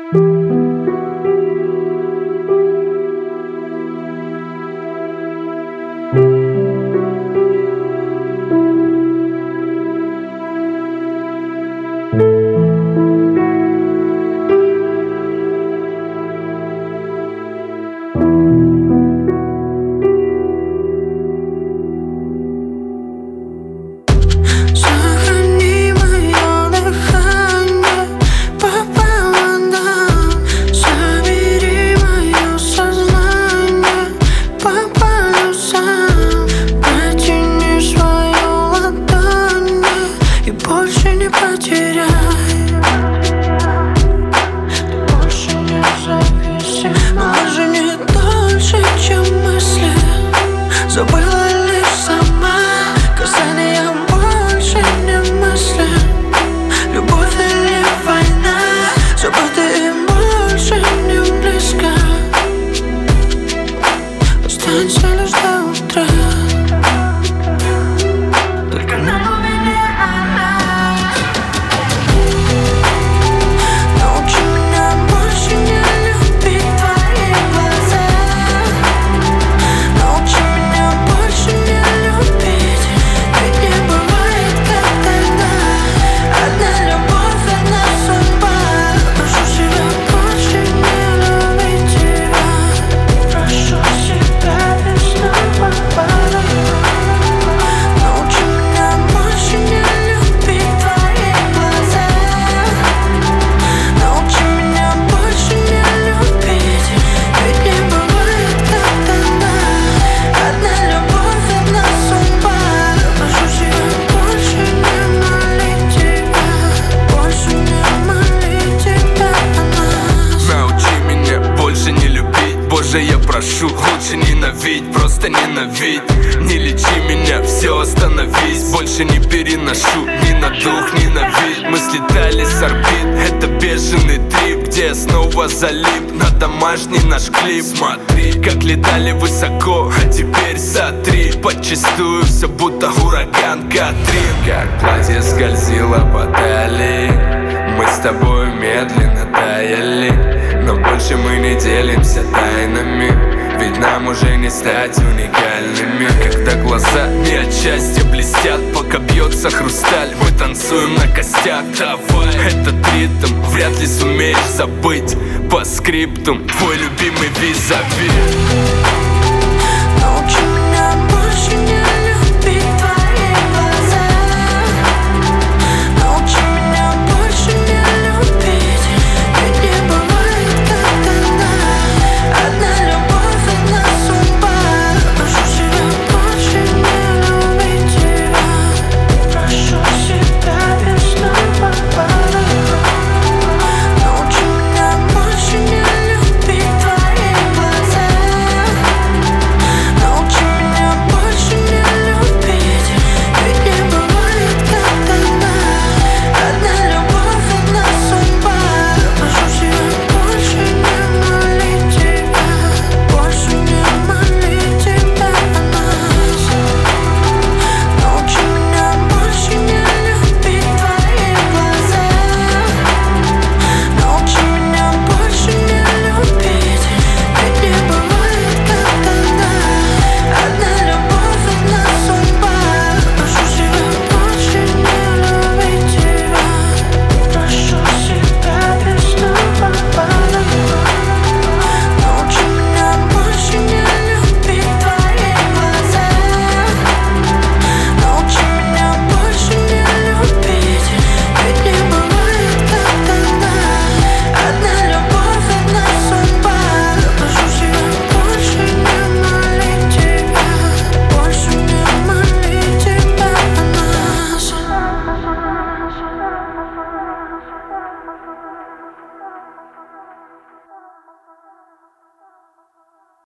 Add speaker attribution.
Speaker 1: Забыла лишь сама, касанием больше не мысли. Любовь или война, забыто им больше не близко. Останься лишь до утра. Только нам не она. Научи меня больше не любить твои глаза. Научи меня больше не любить, ведь не бывает как тогда. Одна любовь, одна судьба. Прошу себя больше не любить тебя. Прошу себя лишь снова полюбить. Научи меня больше не любить твои глаза. Научи меня больше не любить, ведь не бывает как тогда. Одна любовь, одна судьба. Прошу себя больше не молить тебя, больше не молить тебя о нас.
Speaker 2: Научи меня больше не любить. Боже, я прошу, лучше ненавидь, просто ненавидь. Не лечи меня, все, остановись. Больше не переношу ни на дух, ни на вид. Мы слетали с орбит, это бешеный трип, где я снова залип на домашний наш клип. Смотри, как летали высоко, а теперь сотри. Подчистую все будто ураган Катрин. Как платье скользило по талии, мы с тобой медленно таяли. Но больше мы не делимся тайнами, ведь нам уже не стать уникальными. Когда глаза не от счастья блестят, пока бьется хрусталь, мы танцуем на костях. Давай, этот ритм вряд ли сумеешь забыть. По скриптум, твой любимый визави.